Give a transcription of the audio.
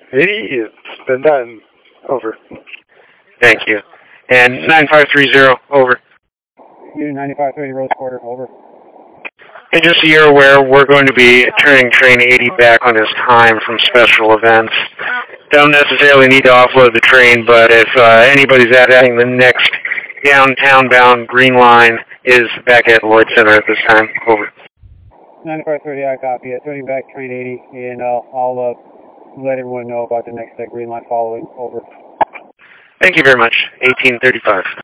It's been done. Over. Thank you. And 9530, over. Unit 9530 Rose Quarter, over. And just so you're aware, we're going to be turning train 80 back on its time from special events. Don't necessarily need to offload the train, but if anybody's adding the next downtown-bound Green Line is back at Lloyd Center at this time, over. 9530, I copy it. Turning back train 80, and I'll let everyone know about the next Green Line following, over. Thank you very much. 1835.